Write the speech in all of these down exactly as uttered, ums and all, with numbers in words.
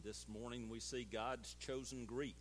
this morning we see God's chosen Greek.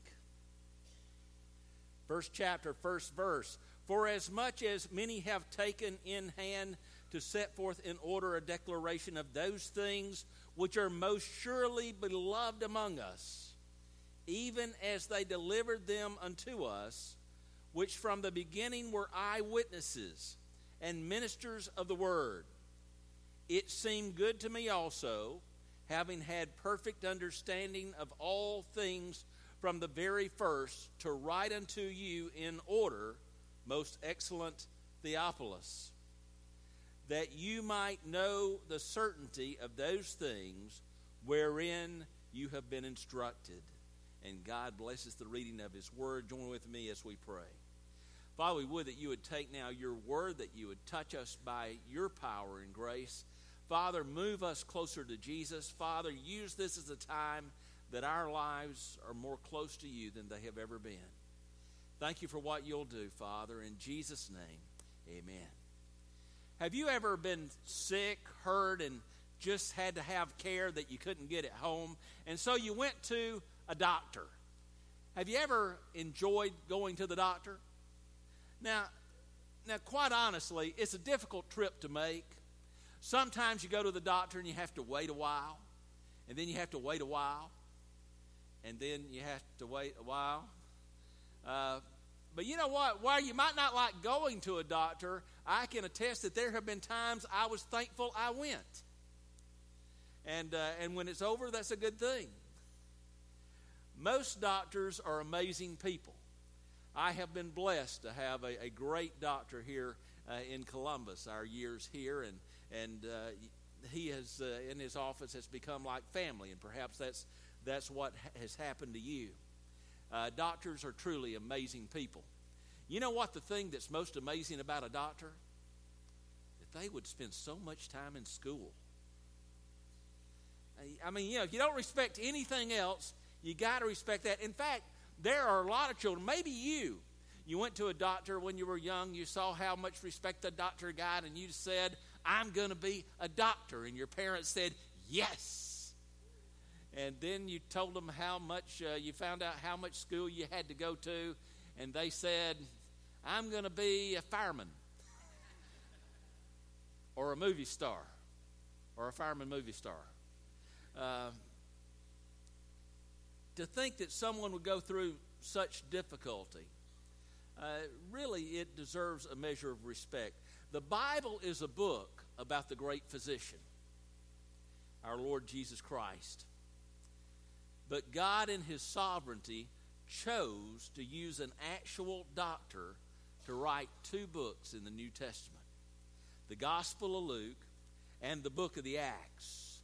First chapter, first verse. For as much as many have taken in hand to set forth in order a declaration of those things which are most surely beloved among us, even as they delivered them unto us, which from the beginning were eyewitnesses and ministers of the word. It seemed good to me also, having had perfect understanding of all things from the very first, to write unto you in order, most excellent Theophilus, that you might know the certainty of those things wherein you have been instructed. And God blesses the reading of his word. Join with me as we pray. Father, we would that you would take now your word, that you would touch us by your power and grace. Father, move us closer to Jesus. Father, use this as a time that our lives are more close to you than they have ever been. Thank you for what you'll do, Father. In Jesus' name, amen. Have you ever been sick, hurt, and just had to have care that you couldn't get at home, and so you went to a doctor? Have you ever enjoyed going to the doctor? Now, now, quite honestly, it's a difficult trip to make. Sometimes you go to the doctor and you have to wait a while, and then you have to wait a while, and then you have to wait a while. Uh, but you know what? While you might not like going to a doctor, I can attest that there have been times I was thankful I went. And, uh, and when it's over, that's a good thing. Most doctors are amazing people. I have been blessed to have a, a great doctor here uh, in Columbus, our years here, and and uh, he has uh, in his office has become like family, and perhaps that's that's what ha- has happened to you. Uh, doctors are truly amazing people. You know what the thing that's most amazing about a doctor? That they would spend so much time in school. I mean, you know, if you don't respect anything else, you got to respect that. In fact, there are a lot of children, maybe you, you went to a doctor when you were young, you saw how much respect the doctor got, and you said, I'm going to be a doctor. And your parents said, yes. And then you told them how much, uh, you found out how much school you had to go to, and they said, I'm going to be a fireman or a movie star or a fireman movie star. Uh, to think that someone would go through such difficulty, uh, really it deserves a measure of respect. The Bible is a book about the great physician, our Lord Jesus Christ. But God in his sovereignty chose to use an actual doctor to write two books in the New Testament, the Gospel of Luke and the book of the Acts.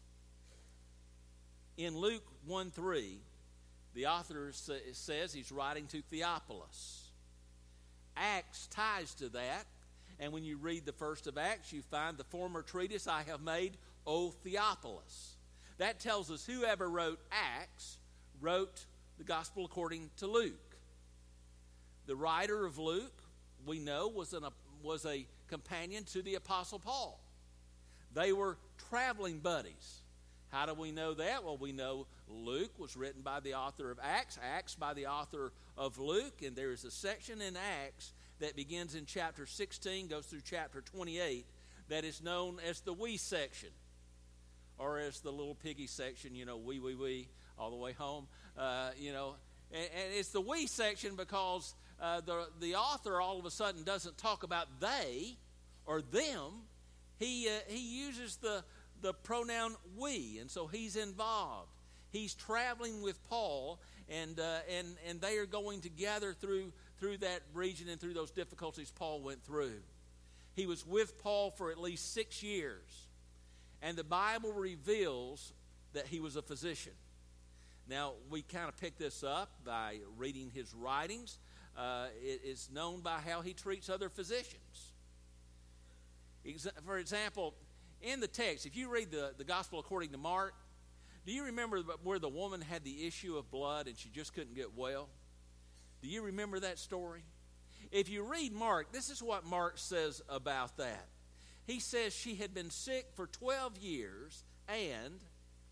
In Luke one three, the author says he's writing to Theophilus. Acts ties to that, and when you read the first of Acts, you find the former treatise I have made, O Theophilus. That tells us whoever wrote Acts wrote the Gospel according to Luke. The writer of Luke, we know, was, an, was a companion to the Apostle Paul. They were traveling buddies. How do we know that? Well, we know Luke was written by the author of Acts, Acts by the author of Luke, and there is a section in Acts that begins in chapter sixteen, goes through chapter twenty-eight, that is known as the we section, or as the little piggy section, you know, we, we, we, all the way home, uh, you know. And, and it's the we section because uh, the, the author all of a sudden doesn't talk about they or them. He, uh, he uses the, the pronoun we, and so he's involved. He's traveling with Paul, and uh, and and they are going together through through that region and through those difficulties Paul went through. He was with Paul for at least six years, and the Bible reveals that he was a physician. Now, we kind of pick this up by reading his writings. Uh, it is known by how he treats other physicians. For example, in the text, if you read the, the Gospel according to Mark, do you remember where the woman had the issue of blood and she just couldn't get well? Do you remember that story? If you read Mark, this is what Mark says about that. He says she had been sick for twelve years and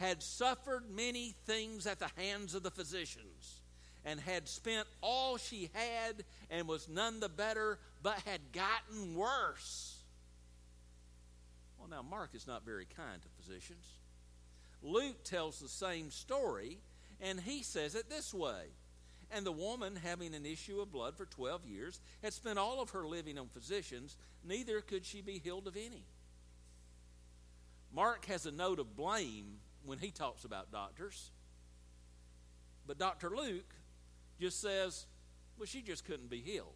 had suffered many things at the hands of the physicians, and had spent all she had, and was none the better, but had gotten worse. Well, now, Mark is not very kind to physicians. Luke tells the same story, and he says it this way. And the woman, having an issue of blood for twelve years, had spent all of her living on physicians, neither could she be healed of any. Mark has a note of blame when he talks about doctors. But Doctor Luke just says, well, she just couldn't be healed.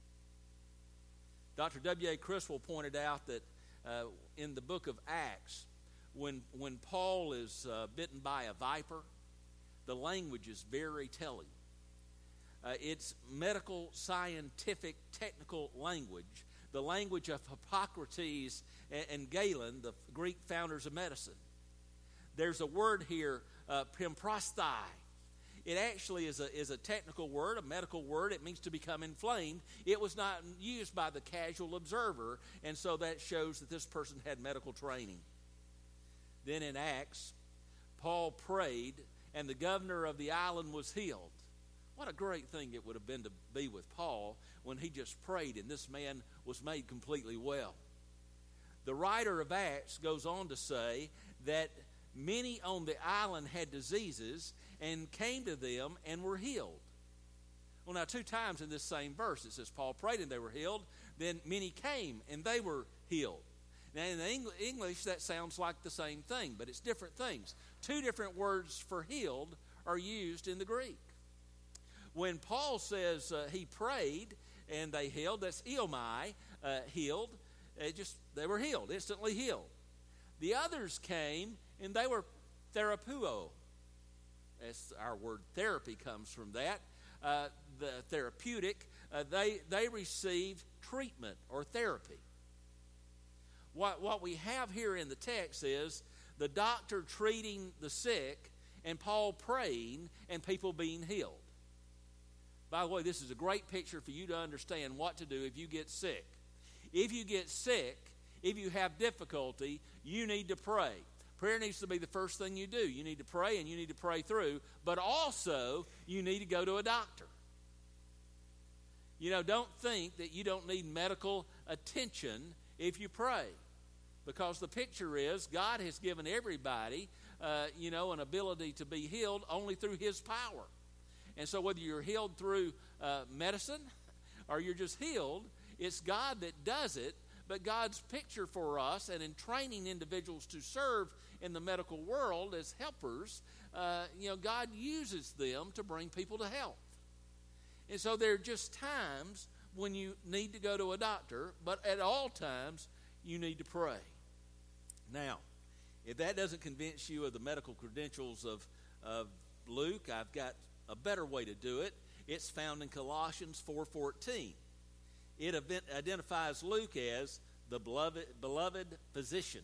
Doctor W A Criswell pointed out that uh, in the book of Acts, when, when Paul is uh, bitten by a viper, the language is very telling. Uh, it's medical, scientific, technical language, the language of Hippocrates and, and Galen, the Greek founders of medicine. There's a word here, uh, pimprosthai. It actually is a, is a technical word, a medical word. It means to become inflamed. It was not used by the casual observer, and so that shows that this person had medical training. Then in Acts, Paul prayed, and the governor of the island was healed. What a great thing it would have been to be with Paul when he just prayed and this man was made completely well. The writer of Acts goes on to say that many on the island had diseases and came to them and were healed. Well, now, two times in this same verse it says Paul prayed and they were healed. Then many came and they were healed. Now, in the English, that sounds like the same thing, but it's different things. Two different words for healed are used in the Greek. When Paul says uh, he prayed and they healed, that's eomai, uh, healed. It just they were healed, instantly healed. The others came and they were therapuo. That's our word therapy comes from that. Uh, the therapeutic. Uh, they they received treatment or therapy. What what we have here in the text is the doctor treating the sick and Paul praying and people being healed. By the way, this is a great picture for you to understand what to do if you get sick. If you get sick, if you have difficulty, you need to pray. Prayer needs to be the first thing you do. You need to pray and you need to pray through, but also you need to go to a doctor. You know, don't think that you don't need medical attention if you pray, because the picture is God has given everybody, uh, you know, an ability to be healed only through His power. And so whether you're healed through uh, medicine or you're just healed, it's God that does it. But God's picture for us and in training individuals to serve in the medical world as helpers, uh, you know, God uses them to bring people to health. And so there are just times when you need to go to a doctor, but at all times you need to pray. Now, if that doesn't convince you of the medical credentials of, of Luke, I've got a better way to do it. It's found in Colossians four fourteen. It identifies Luke as the beloved, beloved physician.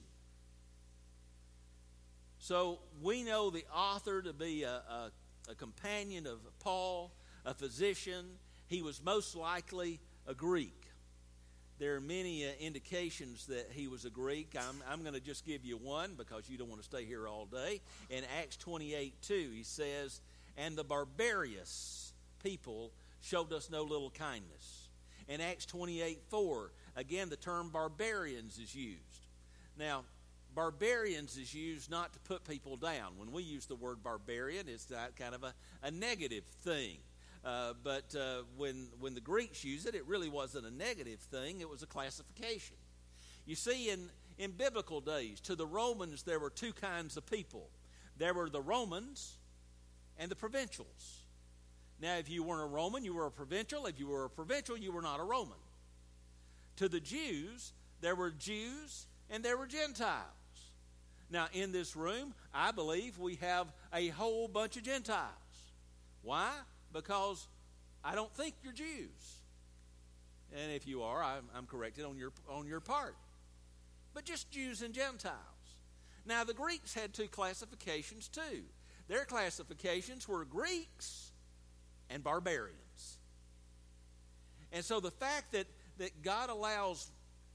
So we know the author to be a, a, a companion of Paul, a physician. He was most likely a Greek. There are many uh, indications that he was a Greek. I'm, I'm going to just give you one because you don't want to stay here all day. In Acts twenty-eight two, he says, and the barbarous people showed us no little kindness. In Acts twenty-eight four, again, the term barbarians is used. Now, barbarians is used not to put people down. When we use the word barbarian, it's not kind of a, a negative thing. Uh, but uh, when, when the Greeks use it, it really wasn't a negative thing. It was a classification. You see, in, in biblical days, to the Romans, there were two kinds of people. There were the Romans and the provincials. Now, if you weren't a Roman, you were a provincial. If you were a provincial, you were not a Roman. To the Jews, there were Jews and there were Gentiles. Now, in this room, I believe we have a whole bunch of Gentiles. Why? Because I don't think you're Jews. And if you are, I'm, I'm corrected on your, on your part. But just Jews and Gentiles. Now, the Greeks had two classifications too. Their classifications were Greeks and barbarians. And so the fact that, that God allows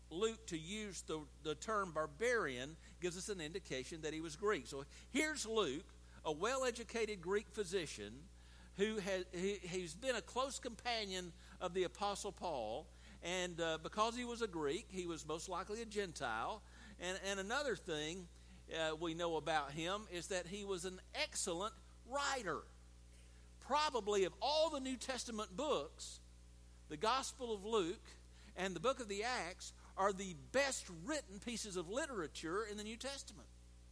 Luke to use the, the term barbarian gives us an indication that he was Greek. So here's Luke, a well-educated Greek physician who has he, he's been a close companion of the Apostle Paul, and uh, because he was a Greek, he was most likely a Gentile. And, and another thing uh, we know about him is that he was an excellent writer. Probably of all the New Testament books, the Gospel of Luke and the book of the Acts are the best written pieces of literature in the New Testament.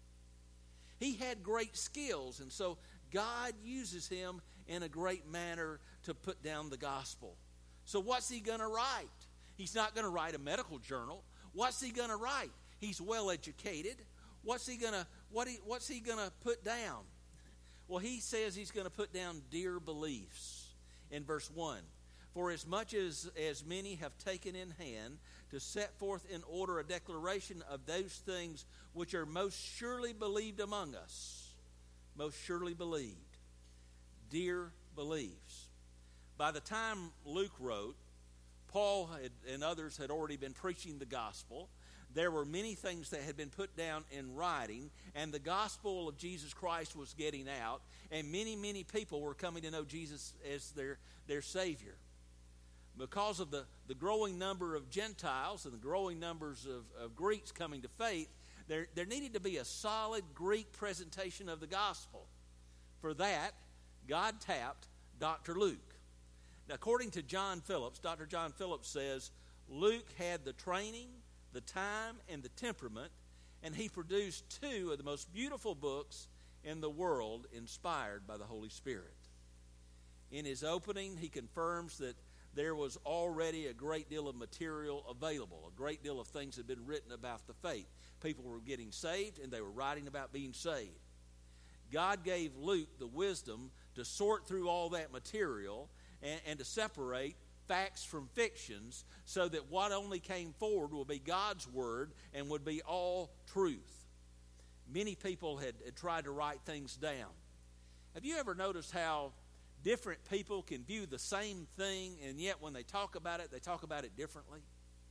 He had great skills, and so God uses him in a great manner to put down the gospel. So what's he going to write? He's not going to write a medical journal. What's he going to write? He's well educated. What's he going to what he, what's he going to put down? Well, he says he's going to put down dear beliefs in verse one. For as much as, as many have taken in hand to set forth in order a declaration of those things which are most surely believed among us. Most surely believed. Dear beliefs. By the time Luke wrote, Paul had, and others had already been preaching the gospel. There were many things that had been put down in writing, and the gospel of Jesus Christ was getting out, and many, many people were coming to know Jesus as their, their Savior. Because of the, the growing number of Gentiles and the growing numbers of, of Greeks coming to faith, there, there needed to be a solid Greek presentation of the gospel. For that, God tapped Doctor Luke. Now, according to John Phillips, Doctor John Phillips says, Luke had the training, the time, and the temperament, and he produced two of the most beautiful books in the world inspired by the Holy Spirit. In his opening, he confirms that there was already a great deal of material available. A great deal of things had been written about the faith. People were getting saved, and they were writing about being saved. God gave Luke the wisdom to sort through all that material and, and to separate facts from fictions so that what only came forward would be God's word and would be all truth. Many people had, had tried to write things down. Have you ever noticed how different people can view the same thing, and yet when they talk about it, they talk about it differently?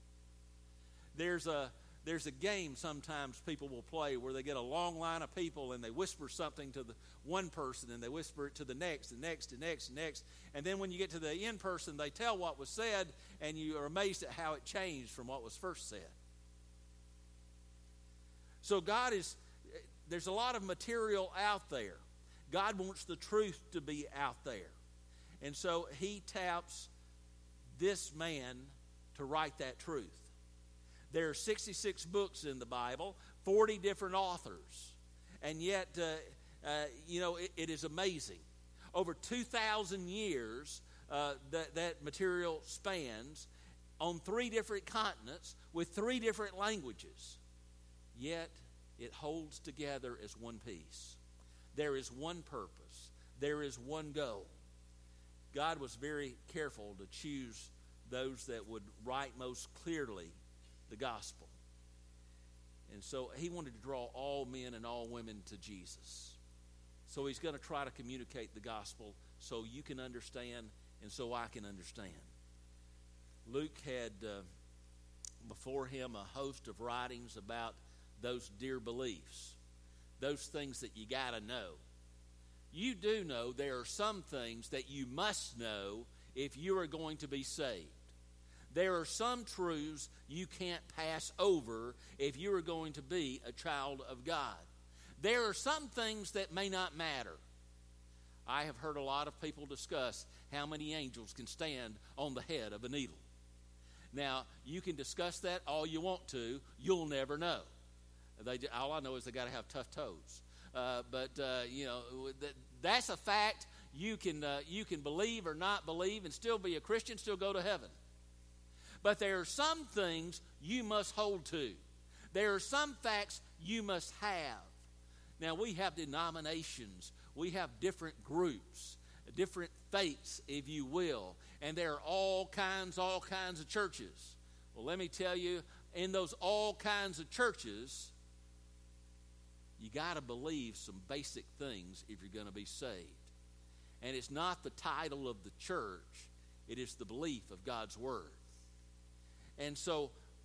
There's a there's a game sometimes people will play where they get a long line of people and they whisper something to the one person and they whisper it to the next and next and next and next. And then when you get to the end person, they tell what was said, and you are amazed at how it changed from what was first said. So God is, there's a lot of material out there. God wants the truth to be out there. And so he taps this man to write that truth. There are sixty-six books in the Bible, forty different authors. And yet, uh, uh, you know, it, it is amazing. Over two thousand years uh, that, that material spans on three different continents with three different languages. Yet, it holds together as one piece. There is one purpose. There is one goal. God was very careful to choose those that would write most clearly the gospel. And so he wanted to draw all men and all women to Jesus. So he's going to try to communicate the gospel so you can understand and so I can understand. Luke had uh, before him a host of writings about those dear beliefs, those things that you got to know. You do know there are some things that you must know if you are going to be saved. There are some truths you can't pass over if you are going to be a child of God. There are some things that may not matter. I have heard a lot of people discuss how many angels can stand on the head of a needle. Now, you can discuss that all you want to. You'll never know. They, all I know is they got to have tough toes. Uh, but, uh, you know, that, that's a fact. You can, uh, you can believe or not believe and still be a Christian, still go to heaven. But there are some things you must hold to. There are some facts you must have. Now, we have denominations. We have different groups, different faiths, if you will. And there are all kinds, all kinds of churches. Well, let me tell you, in those all kinds of churches, you got to believe some basic things if you're going to be saved. And it's not the title of the church. It is the belief of God's Word. And so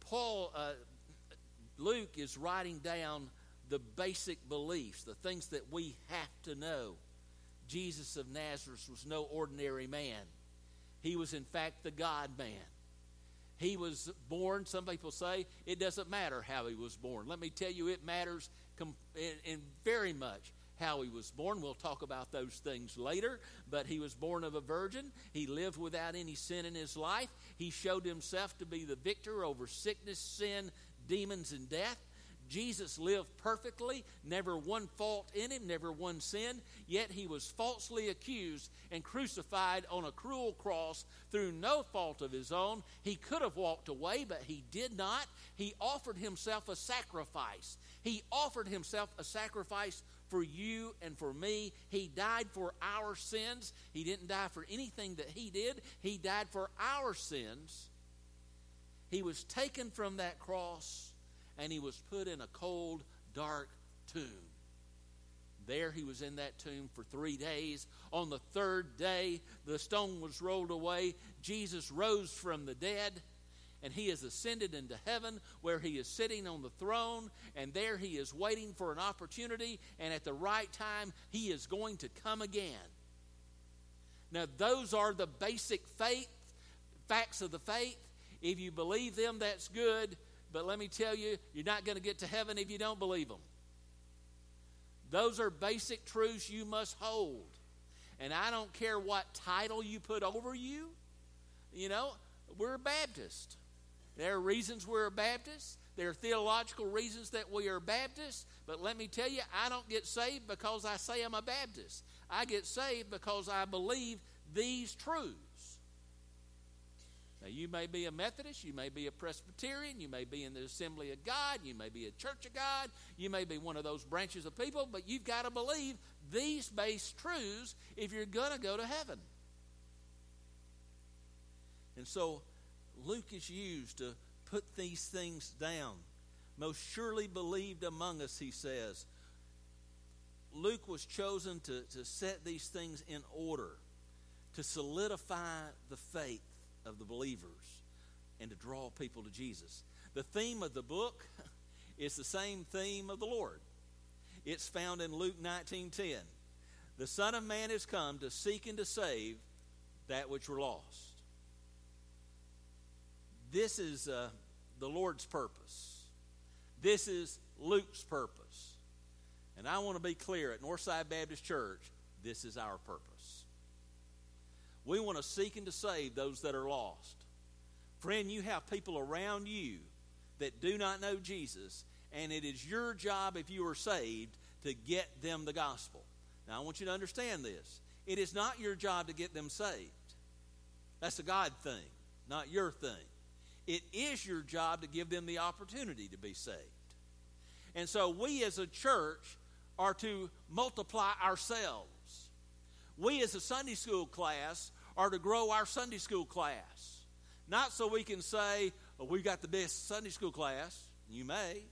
Paul, uh, Luke is writing down the basic beliefs, the things that we have to know. Jesus of Nazareth was no ordinary man. He was, in fact, the God-man. He was born, some people say, it doesn't matter how he was born. Let me tell you, it matters com- in, in very much how he was born. We'll talk about those things later. But he was born of a virgin. He lived without any sin in his life. He showed himself to be the victor over sickness, sin, demons, and death. Jesus lived perfectly, never one fault in him, never one sin, yet he was falsely accused and crucified on a cruel cross through no fault of his own. He could have walked away, but he did not. He offered himself a sacrifice. He offered himself a sacrifice for you and for me. He died for our sins. He didn't die for anything that he did. He died for our sins. He was taken from that cross, and he was put in a cold, dark tomb. There he was in that tomb for three days. On the third day, the stone was rolled away. Jesus rose from the dead, and he has ascended into heaven, where he is sitting on the throne, and there he is waiting for an opportunity, and at the right time, he is going to come again. Now, those are the basic faith, facts of the faith. If you believe them, that's good. But let me tell you, you're not going to get to heaven if you don't believe them. Those are basic truths you must hold. And I don't care what title you put over you. You know, we're a Baptist. There are reasons we're a Baptist. There are theological reasons that we are Baptists. But let me tell you, I don't get saved because I say I'm a Baptist. I get saved because I believe these truths. Now, you may be a Methodist, you may be a Presbyterian, you may be in the Assembly of God, you may be a Church of God, you may be one of those branches of people, but you've got to believe these base truths if you're going to go to heaven. And so, Luke is used to put these things down. Most surely believed among us, he says. Luke was chosen to, to set these things in order, to solidify the faith of the believers and to draw people to Jesus. The theme of the book is the same theme of the Lord. It's found in Luke nineteen ten. The Son of Man has come to seek and to save that which were lost. This is uh, the Lord's purpose. This is Luke's purpose. And I want to be clear, at Northside Baptist Church, this is our purpose. We want to seek and to save those that are lost. Friend, you have people around you that do not know Jesus, and it is your job, if you are saved, to get them the gospel. Now, I want you to understand this. It is not your job to get them saved. That's a God thing, not your thing. It is your job to give them the opportunity to be saved. And so we as a church are to multiply ourselves. We as a Sunday school class are to grow our Sunday school class. Not so we can say, well, we've got the best Sunday school class. You may.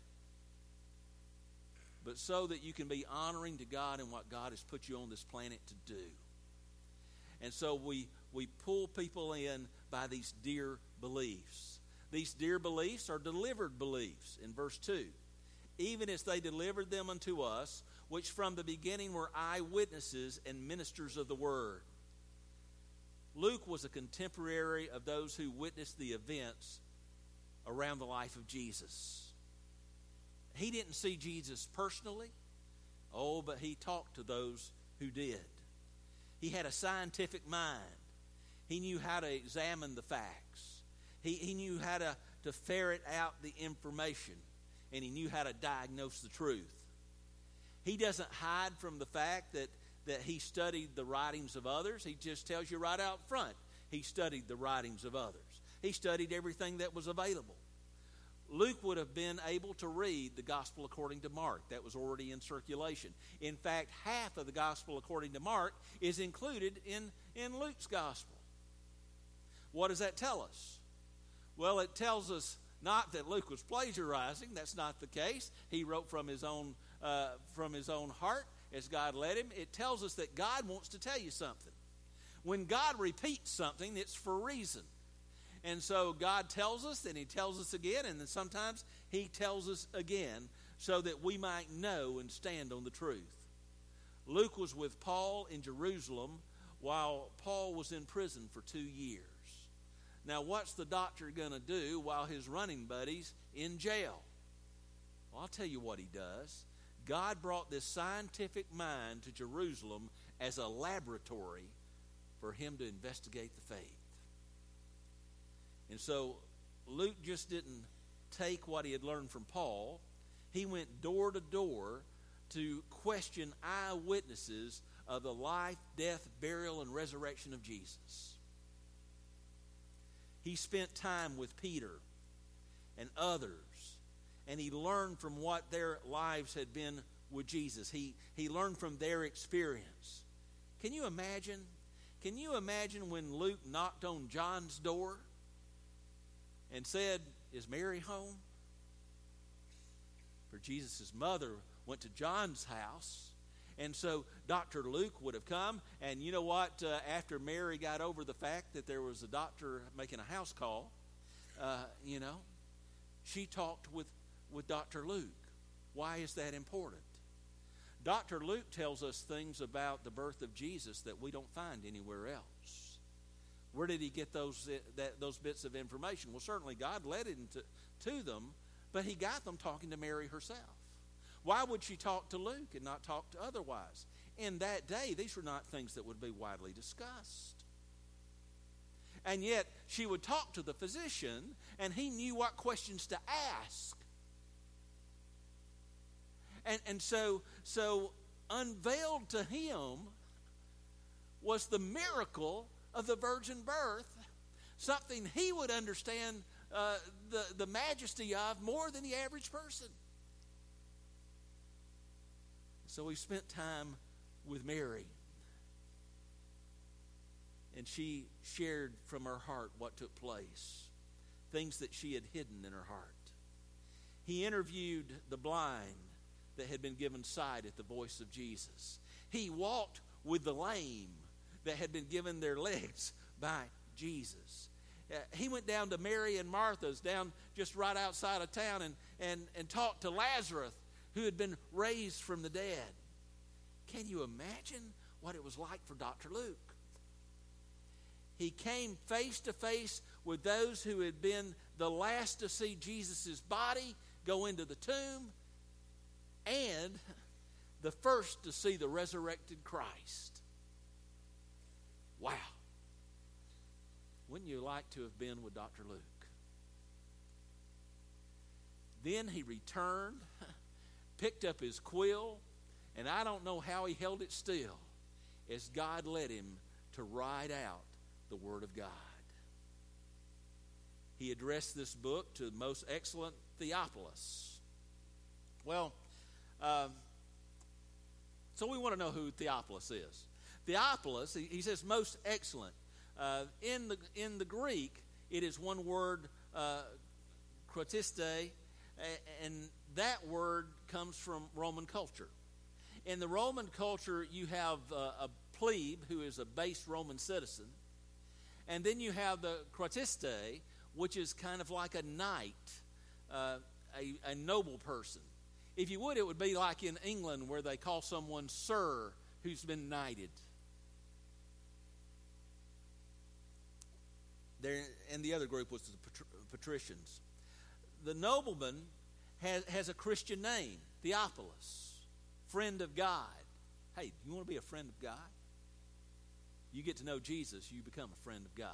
But so that you can be honoring to God and what God has put you on this planet to do. And so we, we pull people in by these dear beliefs. These dear beliefs are delivered beliefs in verse two. Even as they delivered them unto us, which from the beginning were eyewitnesses and ministers of the word. Luke was a contemporary of those who witnessed the events around the life of Jesus. He didn't see Jesus personally. Oh, but he talked to those who did. He had a scientific mind. He knew how to examine the facts. He, he knew how to, to ferret out the information. And he knew how to diagnose the truth. He doesn't hide from the fact that, that he studied the writings of others. He just tells you right out front, he studied the writings of others. He studied everything that was available. Luke would have been able to read the Gospel according to Mark. That was already in circulation. In fact, half of the Gospel according to Mark is included in, in Luke's Gospel. What does that tell us? Well, it tells us not that Luke was plagiarizing. That's not the case. He wrote from his own uh, from his own heart as God led him. It tells us that God wants to tell you something. When God repeats something, it's for a reason. And so God tells us, and he tells us again, and then sometimes he tells us again so that we might know and stand on the truth. Luke was with Paul in Jerusalem while Paul was in prison for two years. Now, what's the doctor going to do while his running buddy's in jail? Well, I'll tell you what he does. God brought this scientific mind to Jerusalem as a laboratory for him to investigate the faith. And so Luke just didn't take what he had learned from Paul. He went door to door to question eyewitnesses of the life, death, burial, and resurrection of Jesus. He spent time with Peter and others, and he learned from what their lives had been with Jesus. He, he learned from their experience. Can you imagine? Can you imagine when Luke knocked on John's door and said, "Is Mary home?" For Jesus' mother went to John's house, and so Doctor Luke would have come, and you know what? Uh, after Mary got over the fact that there was a doctor making a house call, uh, you know, she talked with, with Doctor Luke. Why is that important? Doctor Luke tells us things about the birth of Jesus that we don't find anywhere else. Where did he get those that, those bits of information? Well, certainly God led him to, to them, but he got them talking to Mary herself. Why would she talk to Luke and not talk to otherwise? In that day, these were not things that would be widely discussed. And yet, she would talk to the physician, and he knew what questions to ask. And, and so, so unveiled to him was the miracle of the virgin birth, something he would understand uh, the, the majesty of more than the average person. So he spent time with Mary, and she shared from her heart what took place, things that she had hidden in her heart. He interviewed the blind that had been given sight at the voice of Jesus. He walked with the lame that had been given their legs by Jesus. Uh, he went down to Mary and Martha's, down just right outside of town, and, and, and talked to Lazarus, who had been raised from the dead. Can you imagine what it was like for Doctor Luke? He came face to face with those who had been the last to see Jesus' body go into the tomb, and the first to see the resurrected Christ. Wow. Wouldn't you like to have been with Doctor Luke? Then he returned, picked up his quill, and I don't know how he held it still as God led him to write out the Word of God. He addressed this book to the most excellent Theophilus. Well, um, so we want to know who Theophilus is. Theophilus, he, he says most excellent. Uh, in the in the Greek, it is one word, uh, krotiste, and that word comes from Roman culture. In the Roman culture, you have uh, a plebe who is a base Roman citizen, and then you have the krotiste, which is kind of like a knight, uh, a, a noble person. If you would, it would be like in England where they call someone sir who's been knighted. There, and the other group was the patri- patricians. The nobleman has, has a Christian name, Theophilus, friend of God. Hey, you want to be a friend of God? You get to know Jesus, you become a friend of God.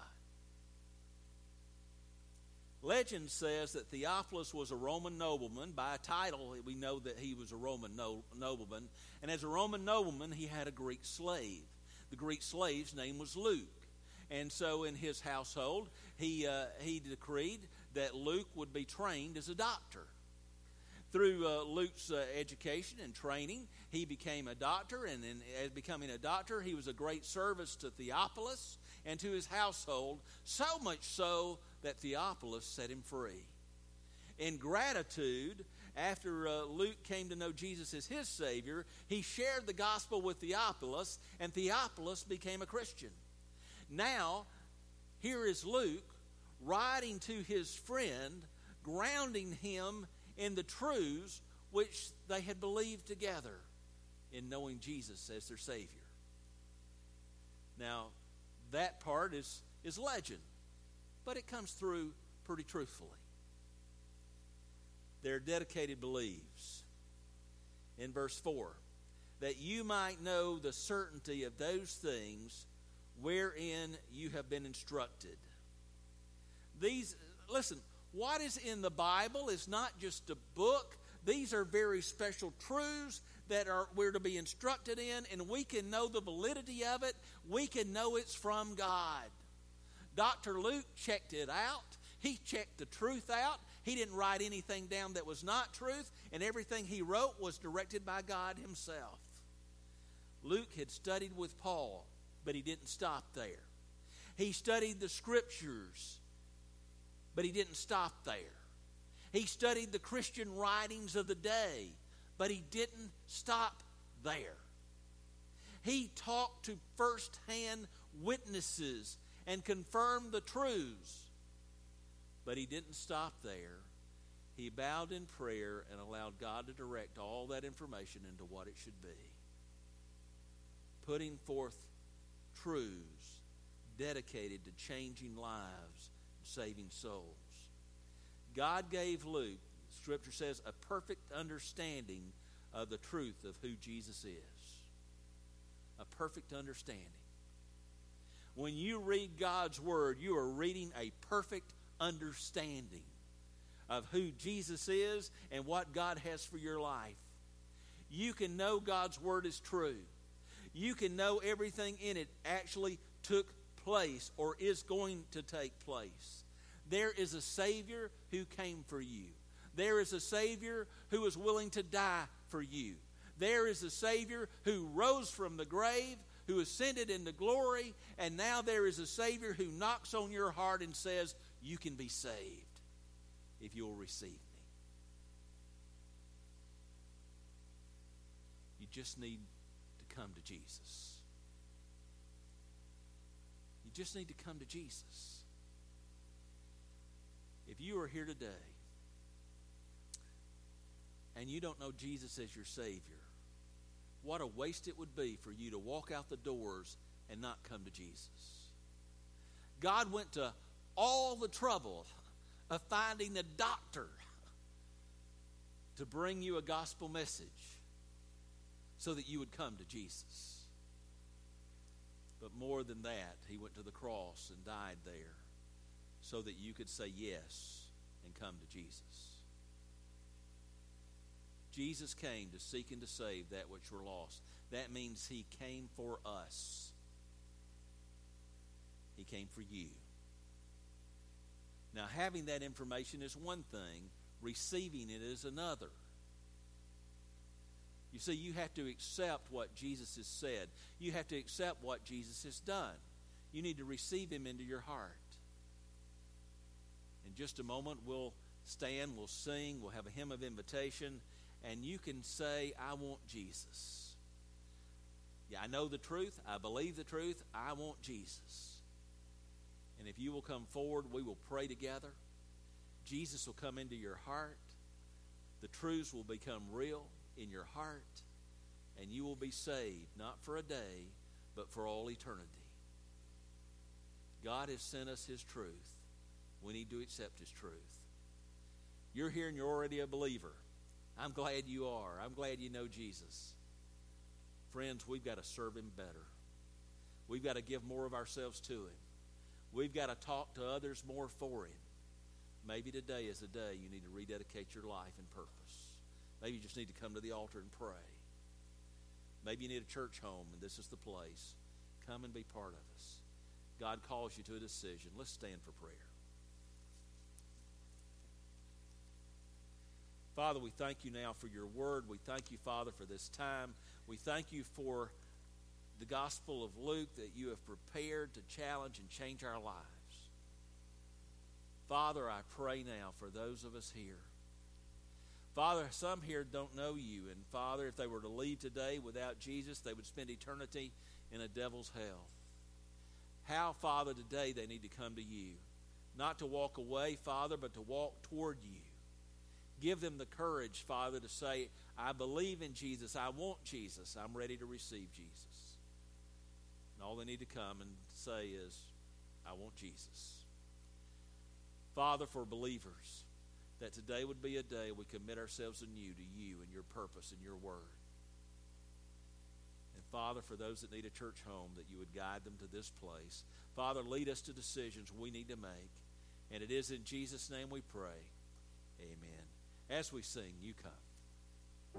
Legend says that Theophilus was a Roman nobleman. By a title, we know that he was a Roman no- nobleman. And as a Roman nobleman, he had a Greek slave. The Greek slave's name was Luke. And so in his household, he uh, he decreed that Luke would be trained as a doctor. Through uh, Luke's uh, education and training, he became a doctor. And in, as becoming a doctor, he was a great service to Theophilus and to his household, so much so that Theophilus set him free. In gratitude, after uh, Luke came to know Jesus as his Savior, he shared the gospel with Theophilus, and Theophilus became a Christian. Now, here is Luke writing to his friend, grounding him in the truths which they had believed together in knowing Jesus as their Savior. Now, that part is, is legend, but it comes through pretty truthfully. Their dedicated believes, in verse four, that you might know the certainty of those things wherein you have been instructed. These, listen, what is in the Bible is not just a book. These are very special truths that are we're to be instructed in, and we can know the validity of it. We can know it's from God. Doctor Luke checked it out. He checked the truth out. He didn't write anything down that was not truth, and everything he wrote was directed by God himself. Luke had studied with Paul, but he didn't stop there. He studied the Scriptures, but he didn't stop there. He studied the Christian writings of the day, but he didn't stop there. He talked to first-hand witnesses and confirmed the truths, but he didn't stop there. He bowed in prayer and allowed God to direct all that information into what it should be, putting forth truths dedicated to changing lives and saving souls. God gave Luke, Scripture says, a perfect understanding of the truth of who Jesus is. A perfect understanding. When you read God's Word, you are reading a perfect understanding of who Jesus is and what God has for your life. You can know God's Word is true. You can know everything in it actually took place or is going to take place. There is a Savior who came for you. There is a Savior who is willing to die for you. There is a Savior who rose from the grave, who ascended into glory, and now there is a Savior who knocks on your heart and says, you can be saved if you'll receive me. You just need to come to Jesus. You just need to come to Jesus. If you are here today and you don't know Jesus as your Savior, what a waste it would be for you to walk out the doors and not come to Jesus. God went to all the trouble of finding a doctor to bring you a gospel message so that you would come to Jesus. But more than that, he went to the cross and died there so that you could say yes and come to Jesus. Jesus came to seek and to save that which were lost. That means he came for us. He came for you. Now, having that information is one thing. Receiving it is another. You see, you have to accept what Jesus has said. You have to accept what Jesus has done. You need to receive him into your heart. In just a moment, we'll stand, we'll sing, we'll have a hymn of invitation, and you can say, I want Jesus. Yeah, I know the truth. I believe the truth. I want Jesus. And if you will come forward, we will pray together. Jesus will come into your heart. The truths will become real in your heart. And you will be saved, not for a day, but for all eternity. God has sent us his truth. We need to accept his truth. You're here and you're already a believer. I'm glad you are. I'm glad you know Jesus. Friends, we've got to serve him better. We've got to give more of ourselves to him. We've got to talk to others more for him. Maybe today is the day you need to rededicate your life and purpose. Maybe you just need to come to the altar and pray. Maybe you need a church home and this is the place. Come and be part of us. God calls you to a decision. Let's stand for prayer. Father, we thank you now for your word. We thank you, Father, for this time. We thank you for the gospel of Luke that you have prepared to challenge and change our lives. Father, I pray now for those of us here. Father, some here don't know you. And Father, if they were to leave today without Jesus, they would spend eternity in a devil's hell. How, Father, today they need to come to you. not to walk away, Father, but to walk toward you. Give them the courage, Father, to say, I believe in Jesus. I want Jesus. I'm ready to receive Jesus. And all they need to come and say is, I want Jesus. Father, for believers, that today would be a day we commit ourselves anew to you and your purpose and your word. And Father, for those that need a church home, that you would guide them to this place. Father, lead us to decisions we need to make. And it is in Jesus' name we pray. Amen. As we sing, you come.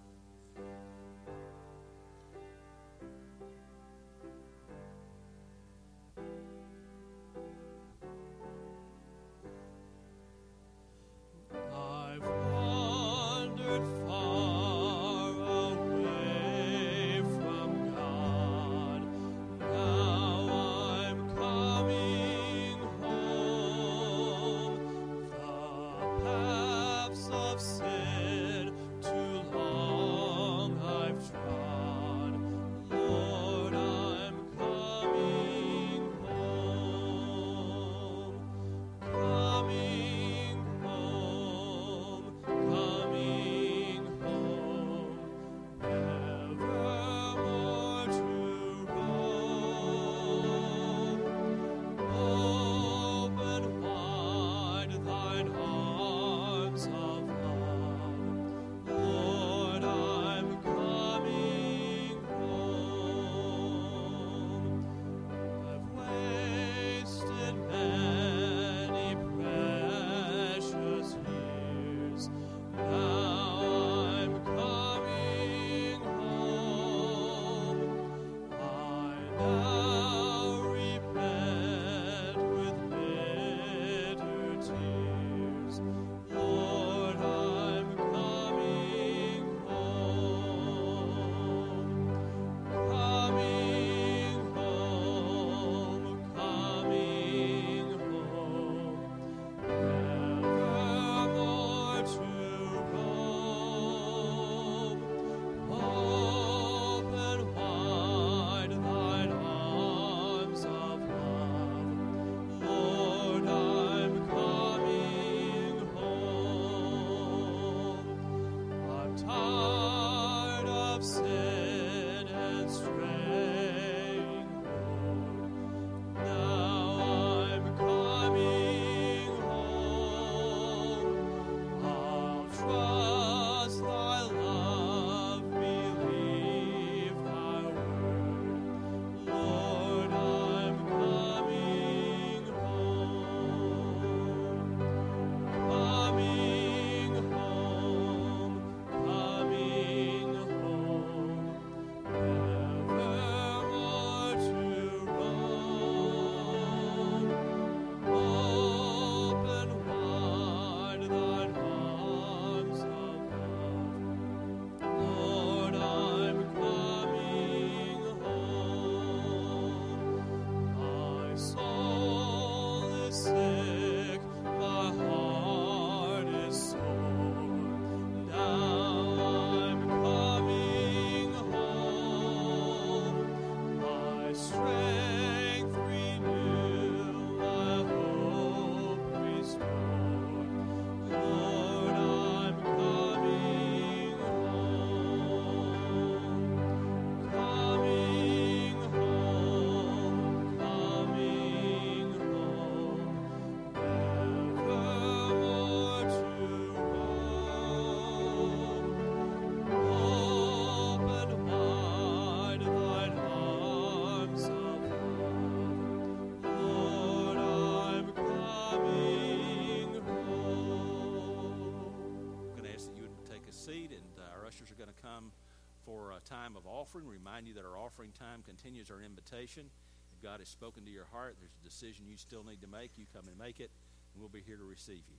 For a time of offering. Remind you that our offering time continues our invitation. If God has spoken to your heart, there's a decision you still need to make, you come and make it, and we'll be here to receive you.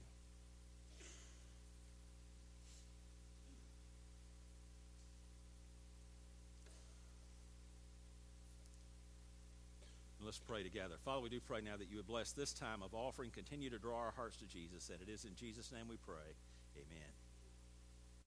Let's pray together. Father, we do pray now that you would bless this time of offering. Continue to draw our hearts to Jesus, and it is in Jesus' name we pray. Amen.